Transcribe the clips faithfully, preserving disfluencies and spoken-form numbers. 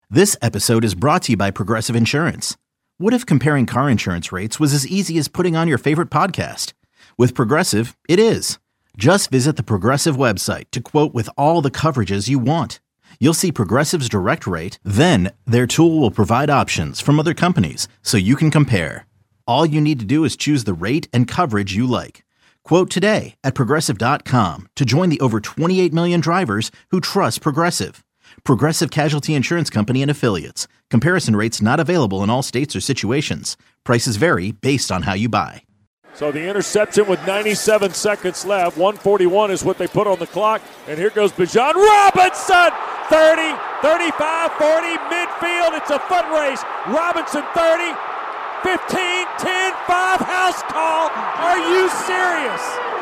This episode is brought to you by Progressive Insurance. What if comparing car insurance rates was as easy as putting on your favorite podcast? With Progressive, it is. Just visit the Progressive website to quote with all the coverages you want. You'll see Progressive's direct rate, then their tool will provide options from other companies so you can compare. All you need to do is choose the rate and coverage you like. Quote today at progressive dot com to join the over twenty-eight million drivers who trust Progressive. Progressive Casualty Insurance Company and Affiliates. Comparison rates not available in all states or situations. Prices vary based on how you buy. So the interception with ninety-seven seconds left. one forty-one is what they put on the clock. And here goes Bijan Robinson. thirty, thirty-five, forty, midfield. It's a foot race. Robinson thirty, fifteen, ten, five, house call. Are you serious?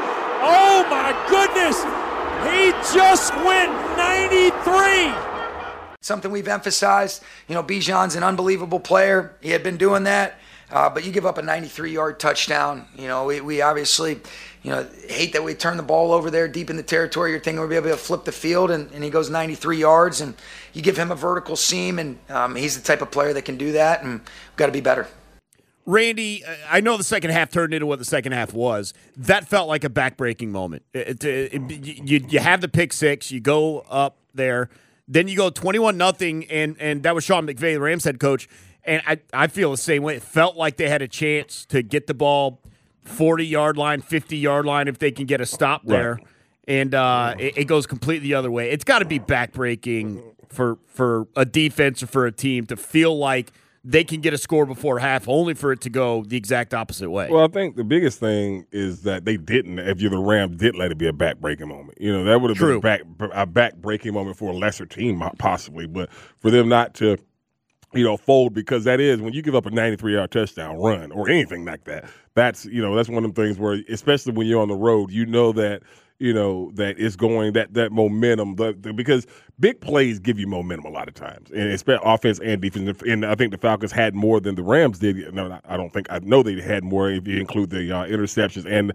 Oh my goodness. He just went ninety-three. Something we've emphasized, you know, Bijan's an unbelievable player. He had been doing that, uh, but you give up a ninety-three-yard touchdown. You know, we, we obviously, you know, hate that we turn the ball over there deep in the territory. You're thinking we'll be able to flip the field, and, and he goes ninety-three yards, and you give him a vertical seam, and um, he's the type of player that can do that, and we've got to be better. Randy, I know the second half turned into what the second half was. That felt like a backbreaking moment. It, it, it, you, you have the pick six, you go up there, then you go twenty-one nothing, and and that was Sean McVay, the Rams head coach, and I, I feel the same way. It felt like they had a chance to get the ball forty-yard line, fifty-yard line if they can get a stop there, right. and uh, it, it goes completely the other way. It's got to be backbreaking for, for a defense or for a team to feel like they can get a score before half, only for it to go the exact opposite way. Well, I think the biggest thing is that they didn't, if you're the Rams, did let it be a back-breaking moment. You know, that would have True. been a, back, a back-breaking moment for a lesser team, possibly. But for them not to, you know, fold, because that is, when you give up a ninety-three-yard touchdown run or anything like that, that's, you know, that's one of them things where, especially when you're on the road, you know that, you know, that it's going, that that momentum, the, the, because big plays give you momentum a lot of times, and especially offense and defense. And I think the Falcons had more than the Rams did. No, I don't think, I know they had more if you include the uh, interceptions and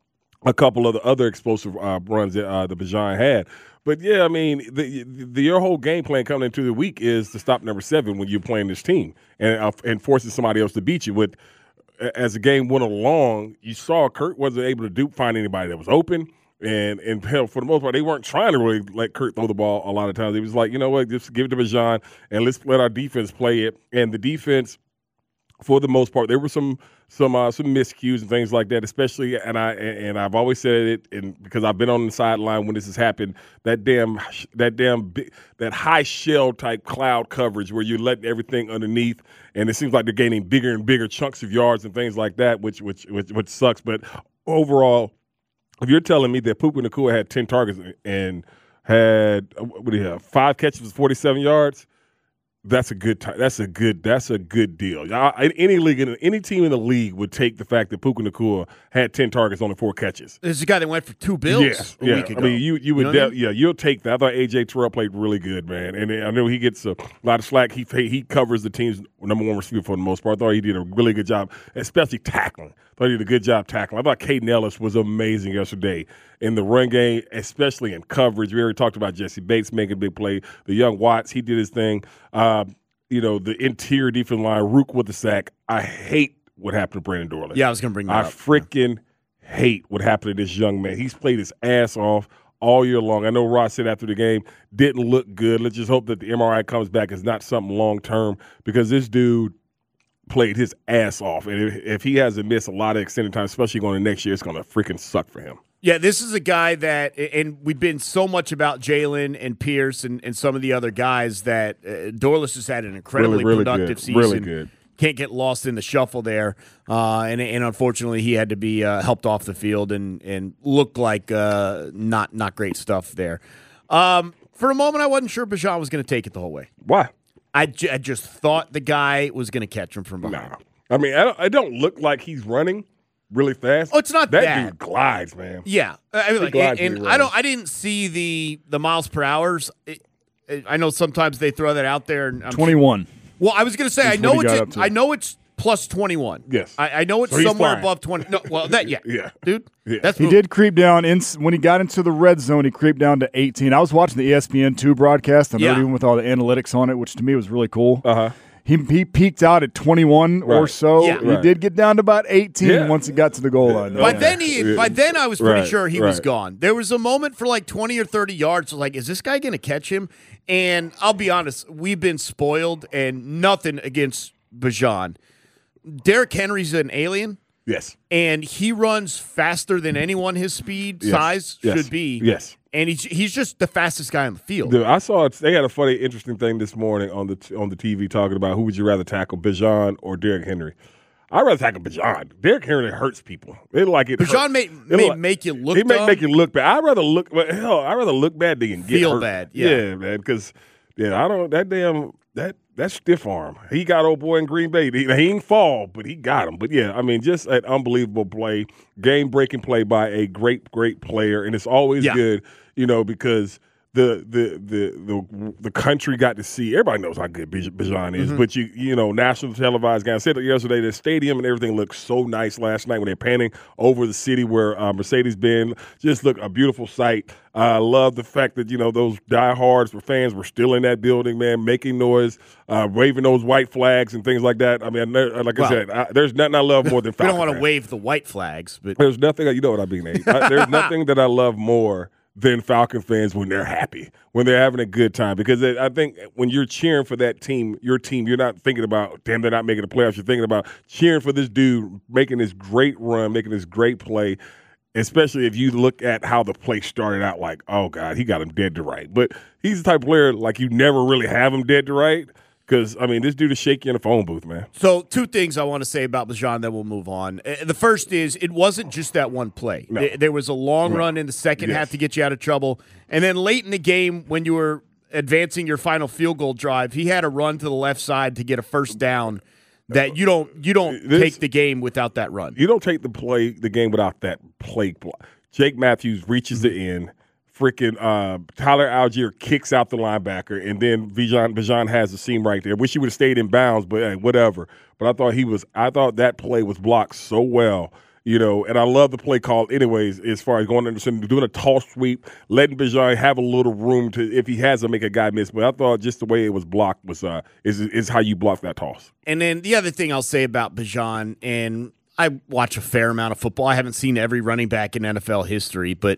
a couple of the other explosive uh, runs that uh, the Bijan had. But, yeah, I mean, the, the, your whole game plan coming into the week is to stop number seven when you're playing this team and uh, and forcing somebody else to beat you. With as the game went along, you saw Kurt wasn't able to do find anybody that was open. And and hell, for the most part, they weren't trying to really let Kurt throw the ball a lot of times. It was like, you know what, just give it to Bijan and let's let our defense play it. And the defense, for the most part, there were some some uh, some miscues and things like that. Especially, and I and I've always said it, and because I've been on the sideline when this has happened, that damn that damn big, that high shell type cloud coverage where you're letting everything underneath, and it seems like they're gaining bigger and bigger chunks of yards and things like that, which which which, which sucks. But overall, if you're telling me that Puka Nacua had ten targets and had what do you have five catches, forty-seven yards, that's a good. T- that's a good. That's a good deal. I, any league, any team in the league would take the fact that Puka Nacua had ten targets, only four catches. This is a guy that went for two bills. Yes, a yeah. week ago. I mean, you you would. You know de- I mean? Yeah, you'll take that. I thought A J Terrell played really good, man, and I know he gets a lot of slack. He he covers the team's number one receiver for the most part. I thought he did a really good job, especially tackling. I thought he did a good job tackling. I thought Caden Ellis was amazing yesterday in the run game, especially in coverage. We already talked about Jesse Bates making a big play. The young Watts, he did his thing. Uh, you know, the interior defensive line, Rook with the sack. I hate what happened to Brandon Dorley. Yeah, I was going to bring that I up. I freaking hate what happened to this young man. He's played his ass off all year long. I know Ross said after the game, didn't look good. Let's just hope that the M R I comes back. It's not something long-term, because this dude played his ass off. And if, if he hasn't missed a lot of extended time, especially going to next year, it's going to freaking suck for him. Yeah, this is a guy that, and we've been so much about Jalen and Pierce and, and some of the other guys that uh, Dorless has had an incredibly really, really productive good. season. Really good. Can't get lost in the shuffle there. Uh, and, and unfortunately, he had to be uh, helped off the field and, and looked like uh, not not great stuff there. Um, for a moment, I wasn't sure Bijan was going to take it the whole way. Why? I, j- I just thought the guy was going to catch him from behind. No. I mean, I don't, I don't look like he's running really fast. Oh, it's not that that. dude glides, man. Yeah, I mean, like, glides and, when and he I don't. runs. I didn't see the the miles per hours. It, it, I know sometimes they throw that out there. And I'm twenty-one. Well, I was going to say, I Is know what he it's got up to. I know it's plus twenty-one. Yes. I, I know it's So he's somewhere flying. above twenty. No, well, that yeah, Yeah. dude. Yeah. That's He did creep down in when he got into the red zone. He creeped down to eighteen. I was watching the E S P N two broadcast, and Yeah. even with all the analytics on it, which to me was really cool. Uh huh. He he peaked out at twenty-one or Right. so. Yeah. He Right. did get down to about eighteen Yeah. once he got to the goal line. By though. then, he. By then, I was pretty Right, sure he was right. gone. There was a moment for like twenty or thirty yards. Like, is this guy going to catch him? And I'll be honest, we've been spoiled, and nothing against Bijan. Derrick Henry's an alien, Yes. and he runs faster than anyone his speed, Yes. size Yes. should be. Yes. And he's he's just the fastest guy on the field. Dude, I saw it. They had a funny, interesting thing this morning on the t- on the T V talking about who would you rather tackle, Bijan or Derrick Henry. I'd rather tackle Bijan. Derrick Henry hurts people. It like it. Bijan hurt. may, It may like- make you look He may dumb. make you look bad. I'd rather look. Well, hell, I'd rather look bad than get Feel hurt. bad, yeah. man. Because yeah, I don't. That damn that that stiff arm. He got old boy in Green Bay. He, he ain't fall, but he got him. But yeah, I mean, just an unbelievable play, game breaking play by a great, great player, and it's always Yeah. good, you know, because. The, the the the the country got to see. Everybody knows how good Bij- Bijan is, Mm-hmm. but you you know national televised guy. I said it yesterday. The stadium and everything looked so nice last night when they're panning over the city where uh, Mercedes-Benz just looked a beautiful sight. I uh, love the fact that you know those diehards for fans were still in that building, man, making noise, uh, waving those white flags and things like that. I mean, there- like I Well, said, I, there's nothing I love more than we Falcon don't want to fans. wave the white flags, but There's nothing, you know what I mean, Nate. I, there's nothing that I love more than Falcon fans when they're happy, when they're having a good time. Because I think when you're cheering for that team, your team, you're not thinking about, damn, they're not making the playoffs. You're thinking about cheering for this dude, making this great run, making this great play, especially if you look at how the play started out like, oh, God, he got him dead to right. But he's the type of player, like, you never really have him dead to right. Because, I mean, this dude is shaky in the phone booth, man. So, two things I want to say about Bijan, then we'll move on. Uh, The first is it wasn't just that one play. No. Th- There was a long Right. run in the second Yes. half to get you out of trouble. And then late in the game, when you were advancing your final field goal drive, he had a run to the left side to get a first down that you don't you don't This- take the game without that run. You don't take the play, the game without that play. Jake Matthews reaches the end. Freaking uh, Tyler Algier kicks out the linebacker, and then Bijan Bijan has the seam right there. Wish he would have stayed in bounds, but hey, whatever. But I thought he was. I thought that play was blocked so well, you know. And I love the play call, anyways. As far as going under, doing a toss sweep, letting Bijan have a little room to, if he has to make a guy miss. But I thought just the way it was blocked was uh, is is how you block that toss. And then the other thing I'll say about Bijan, and I watch a fair amount of football. I haven't seen every running back in N F L history, but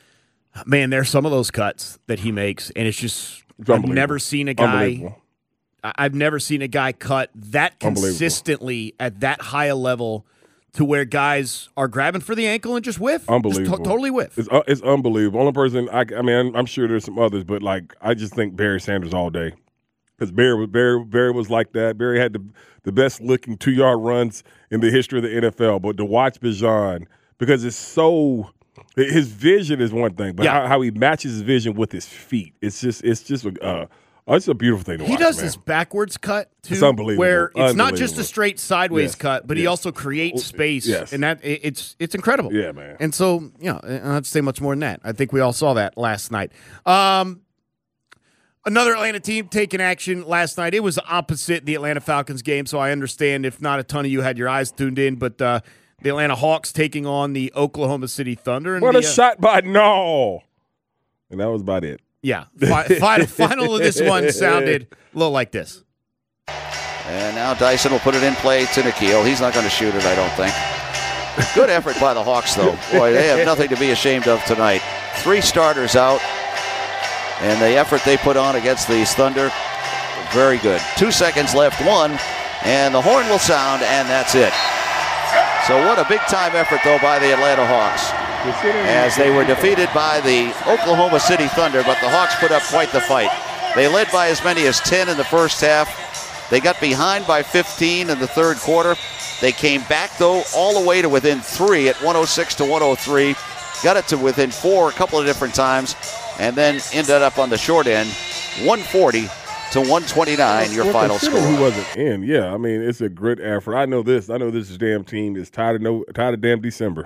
man, there's some of those cuts that he makes, and it's just It's I've unbelievable. never seen a guy. Unbelievable. I- I've never seen a guy cut that Unbelievable. consistently at that high a level to where guys are grabbing for the ankle and just whiff. Just Unbelievable. to- totally whiff. It's uh, it's unbelievable. Only person I, I mean, I'm sure there's some others, but like I just think Barry Sanders all day because Barry was Barry Barry was like that. Barry had the the best looking two yard runs in the history of the N F L. But to watch Bijan because it's so. His vision is one thing, but Yeah. how, how he matches his vision with his feet, it's just it's just a uh, it's a beautiful thing to He watch. does man. this backwards cut too, It's unbelievable. where it's not just Unbelievable. a straight sideways Yes. cut, but he Yes. also creates space, Yes. and that it- it's it's incredible. Yeah, man. And so, you know, I don't have to say much more than that. I think we all saw that last night. Um, another Atlanta team taking action last night. It was opposite the Atlanta Falcons game, so I understand if not a ton of you had your eyes tuned in, but uh, the Atlanta Hawks taking on the Oklahoma City Thunder. And What the, a uh, shot by no, and that was about it. Yeah, fi- final, final of this one sounded a little like this. And now Dyson will put it in play to Nikhil. He's not going to shoot it, I don't think. Good effort by the Hawks, though. Boy, they have nothing to be ashamed of tonight. Three starters out, and the effort they put on against these Thunder, very good. Two seconds left, one, and the horn will sound, and that's it. So what a big-time effort, though, by the Atlanta Hawks, as they were defeated by the Oklahoma City Thunder, but the Hawks put up quite the fight. They led by as many as ten in the first half. They got behind by fifteen in the third quarter. They came back, though, all the way to within three at one oh six to one oh three. Got it to within four a couple of different times, and then ended up on the short end, one forty to one twenty-nine, your Well, final considering score. He wasn't in. Yeah, I mean, it's a great effort. I know this. I know this damn team is tired of no tired of damn December.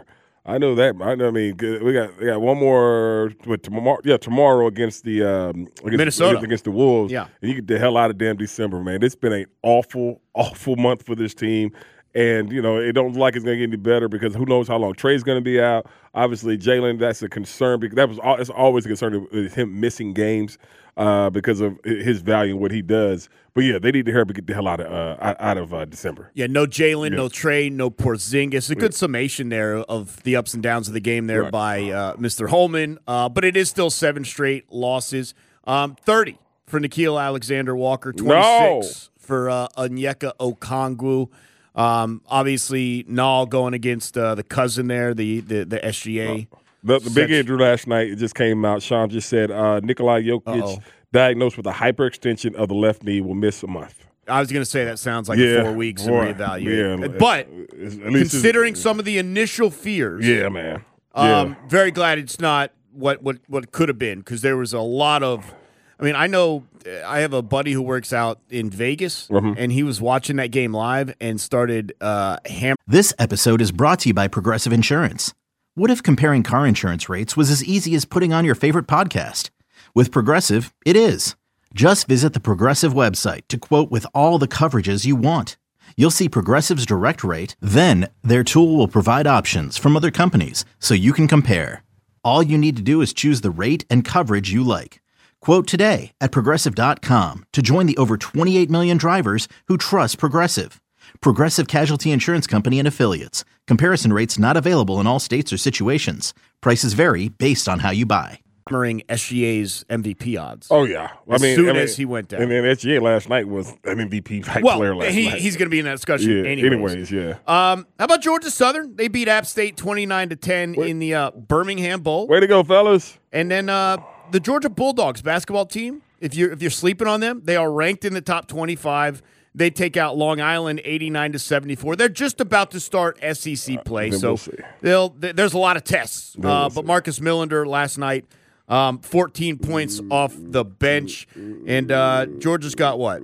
I know that. I know. I mean, we got we got one more with tomorrow. Yeah, tomorrow against the um, against, Minnesota against the Wolves. Yeah, and you get the hell out of damn December, man. It's been an awful, awful month for this team. And, you know, it don't look like it's going to get any better because who knows how long Trey's going to be out. Obviously, Jalen, that's a concern because that was it's always a concern with him missing games uh, because of his value and what he does. But, yeah, they need to hurry up and get the hell out of uh, out of uh, December. Yeah, no Jalen, yeah. no Trey, no Porzingis. A good yeah. summation there of the ups and downs of the game there right. by uh, Mister Holman. Uh, but it is still seven straight losses. Um, thirty for Nickeil Alexander-Walker, twenty-six no. for uh, Onyeka Okongwu. Um, obviously, Nall going against uh, the cousin there, the the, the S G A. Uh, the the big injury last night, it just came out. Sean just said uh, Nikolai Jokic, Uh-oh. diagnosed with a hyperextension of the left knee, will miss a month. I was going to say that sounds like yeah, four weeks boy, and reevaluate. Yeah, but at least considering some of the initial fears, yeah, man, yeah. Um, very glad it's not what what what could have been because there was a lot of. I mean, I know I have a buddy who works out in Vegas, mm-hmm. and he was watching that game live and started uh, ham. This episode is brought to you by Progressive Insurance. What if comparing car insurance rates was as easy as putting on your favorite podcast? With Progressive, it is. Just visit the Progressive website to quote with all the coverages you want. You'll see Progressive's direct rate, then their tool will provide options from other companies so you can compare. All you need to do is choose the rate and coverage you like. Quote today at Progressive dot com to join the over twenty-eight million drivers who trust Progressive. Progressive Casualty Insurance Company and Affiliates. Comparison rates not available in all states or situations. Prices vary based on how you buy. Hammering S G A's M V P odds. Oh, yeah. I as mean, soon I mean, as he went down. And then S G A last night was an M V P type well, player last he, night. he's going to be in that discussion yeah, anyways. anyways. yeah. Um, how about Georgia Southern? They beat App State twenty-nine to ten in the uh, Birmingham Bowl. Way to go, fellas. And then uh, the Georgia Bulldogs basketball team, if you're, if you're sleeping on them, they are ranked in the top twenty-five. They take out Long Island eighty-nine to seventy-four. They're just about to start S E C play, uh, so we'll see. they'll, th- there's a lot of tests. We'll uh, see. but Marcus Millender last night, um, fourteen points off the bench, and uh, Georgia's got what?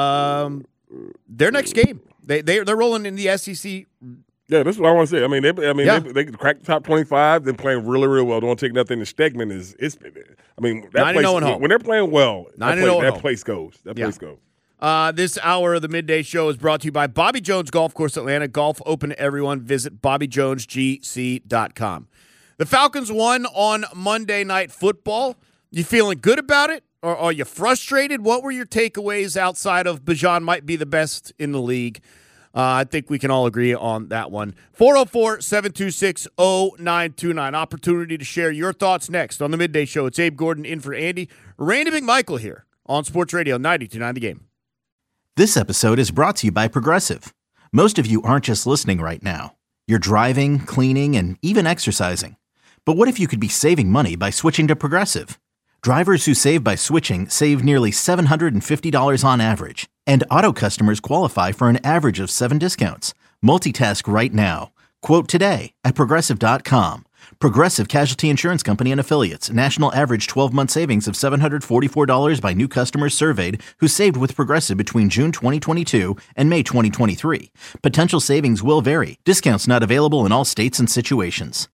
Um, their next game. They they they're rolling in the S E C. Yeah, that's what I want to say. I mean, they, I mean, Yeah. they, they cracked the top twenty-five. They're playing really, really well. Don't take nothing. The Stegman is, it's. I mean, that nine and place, oh at home. when they're playing well, that, nine and place, oh at that home. place goes. That Yeah. place goes. Uh, this hour of the Midday Show is brought to you by Bobby Jones Golf Course Atlanta. Golf open to everyone. Visit bobby jones g c dot com. The Falcons won on Monday Night Football. You feeling good about it, or are you frustrated? What were your takeaways outside of Bijan might be the best in the league? Uh, I think we can all agree on that one. four oh four, seven two six, oh nine two nine. Opportunity to share your thoughts next on the Midday Show. It's Abe Gordon in for Andy. Randy McMichael here on Sports Radio ninety-two point nine The Game. This episode is brought to you by Progressive. Most of you aren't just listening right now. You're driving, cleaning, and even exercising. But what if you could be saving money by switching to Progressive? Drivers who save by switching save nearly seven hundred fifty dollars on average. And auto customers qualify for an average of seven discounts. Multitask right now. Quote today at Progressive dot com. Progressive Casualty Insurance Company and Affiliates. National average twelve-month savings of seven hundred forty-four dollars by new customers surveyed who saved with Progressive between June twenty twenty-two and May twenty twenty-three. Potential savings will vary. Discounts not available in all states and situations.